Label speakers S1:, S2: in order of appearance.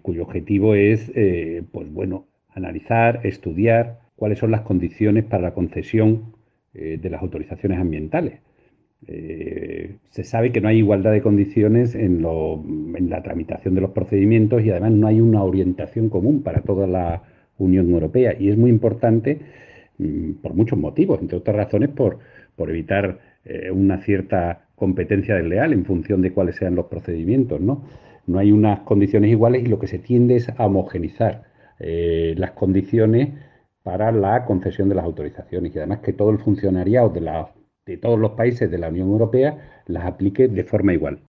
S1: cuyo objetivo es, pues bueno, analizar, estudiar cuáles son las condiciones para la concesión de las autorizaciones ambientales. Se sabe que no hay igualdad de condiciones en la tramitación de los procedimientos y además no hay una orientación común para toda la Unión Europea y es muy importante por muchos motivos, entre otras razones por evitar una cierta competencia desleal en función de cuáles sean los procedimientos, ¿no? No hay unas condiciones iguales y lo que se tiende es a homogenizar las condiciones para la concesión de las autorizaciones y además que todo el funcionariado de todos los países de la Unión Europea las aplique de forma igual.